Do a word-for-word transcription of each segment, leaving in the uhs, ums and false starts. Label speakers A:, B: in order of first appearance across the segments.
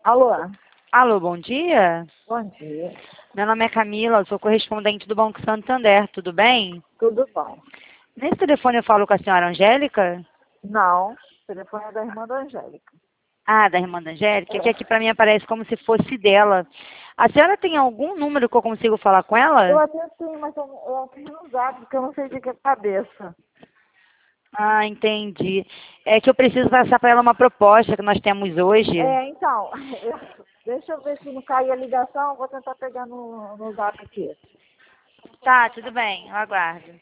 A: Alô,
B: Alô, bom dia.
A: bom dia.
B: Meu nome é Camila, eu sou correspondente do Banco Santander, tudo bem?
A: Tudo bom?
B: Nesse telefone eu falo com a senhora Angélica?
A: Não, o telefone é da irmã da Angélica.
B: Ah, da irmã da Angélica, que aqui para mim aparece como se fosse dela. A senhora tem algum número que eu consigo falar com
A: Eu
B: ela?
A: até tenho, mas eu, eu tenho no zap, porque eu não sei de que cabeça.
B: Ah, entendi. É que eu preciso passar para ela uma proposta que nós temos hoje.
A: É, então, eu- deixa eu ver se não cai a ligação, vou tentar pegar no, no zap aqui.
B: Tá, tudo bem, eu aguardo.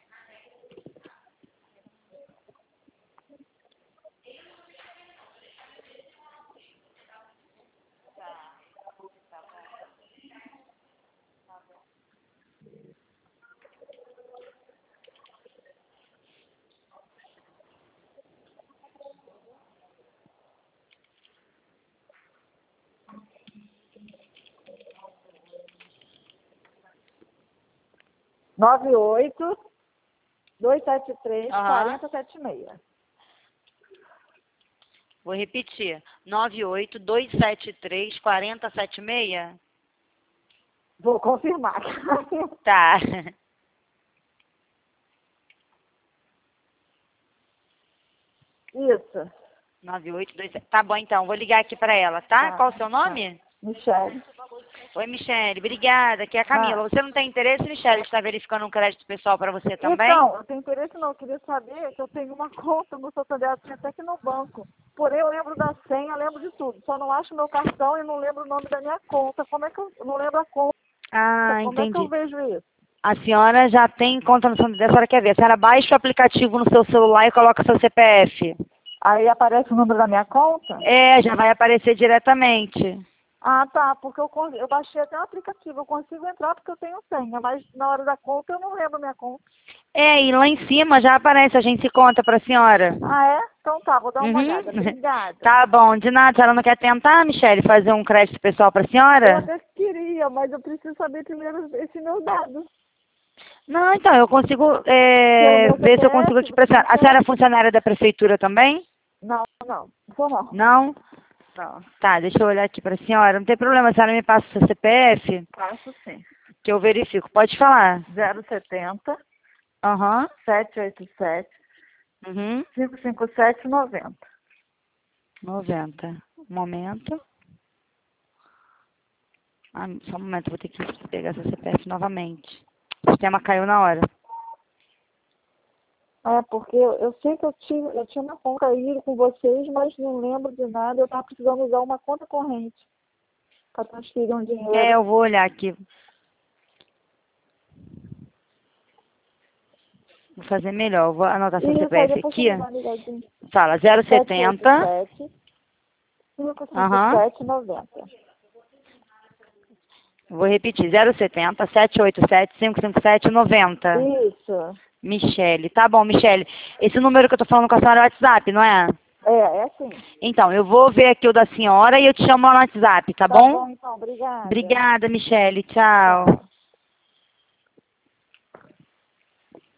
A: nove oito, dois sete três,
B: Aham.
A: quatro zero sete seis.
B: Vou repetir. nove oito dois sete três, quatro zero sete seis?
A: Vou confirmar.
B: Tá.
A: Isso.
B: nove oito dois sete. Tá bom, então. Vou ligar aqui para ela, tá?
A: Tá,
B: Qual o seu
A: tá.
B: nome?
A: Michele.
B: Oi, Michele. Obrigada. Aqui é a Camila.
A: Ah,
B: Você não tem interesse, Michele, de estar verificando um crédito pessoal para você também?
A: então, eu tenho interesse não, eu queria saber que eu tenho uma conta no Santander, até que no banco. Porém, eu lembro da senha, lembro de tudo. Só não acho meu cartão e não lembro o nome da minha conta. Como é que eu eu não lembro a conta?
B: Ah,
A: Como é que eu
B: entendi.
A: vejo isso?
B: A senhora já tem conta no Santander, a senhora quer ver. A senhora baixa o aplicativo no seu celular e coloca seu C P F.
A: Aí aparece o número da minha conta?
B: É, já vai aparecer diretamente.
A: Ah, tá, porque eu, con- eu baixei até o aplicativo. Eu consigo entrar porque eu tenho senha, mas na hora da conta eu não lembro a minha conta.
B: É, e lá em cima já aparece a gente conta para a senhora.
A: Ah, é? Então tá, vou dar uma
B: Uhum.
A: olhada. Obrigada.
B: Tá bom, de nada. A senhora não quer tentar, Michele, fazer um crédito pessoal para a
A: Eu
B: senhora?
A: até queria, mas eu preciso saber primeiro esse meu dado.
B: Não, então, eu consigo
A: Pelo
B: é,
A: meu
B: ver se eu consigo
A: C P F,
B: te
A: você
B: pressionar. A senhora é
A: consegue?
B: funcionária da prefeitura também?
A: Não, não, não sou não.
B: Não?
A: Não,
B: Tá, deixa eu olhar aqui para a senhora. Não tem problema, a senhora me passa o seu C P F,
A: faço sim.
B: que eu verifico. Pode falar.
A: zero setenta,
B: Aham.
A: sete oito sete,
B: Uhum.
A: cinco cinco sete, noventa.
B: noventa. Um momento. Ah, só um momento, vou ter que pegar seu C P F novamente. O sistema caiu na hora.
A: É, porque eu, eu sei que eu tinha, eu tinha uma conta aí com vocês, mas não lembro de nada. Eu estava precisando usar uma conta corrente para transferir um
B: É,
A: dinheiro.
B: eu vou olhar aqui. Vou fazer melhor. Eu vou anotar seu
A: E isso aí
B: C P F
A: depois você
B: aqui.
A: me dá uma ligadinha.
B: Fala, zero
A: sete oito
B: setenta.
A: sete, cinco cinco
B: Aham.
A: sete, noventa.
B: Vou repetir, zero setenta, sete oito sete, cinco cinco sete, noventa.
A: Isso.
B: Michele. Tá bom, Michele. Esse número que eu tô falando com a senhora é o WhatsApp, não é?
A: É, é assim.
B: Então, eu vou ver aqui o da senhora e eu te chamo lá no WhatsApp, tá
A: Tá
B: bom?
A: bom, então. Obrigada.
B: Obrigada, Michele. Tchau.
A: Tchau.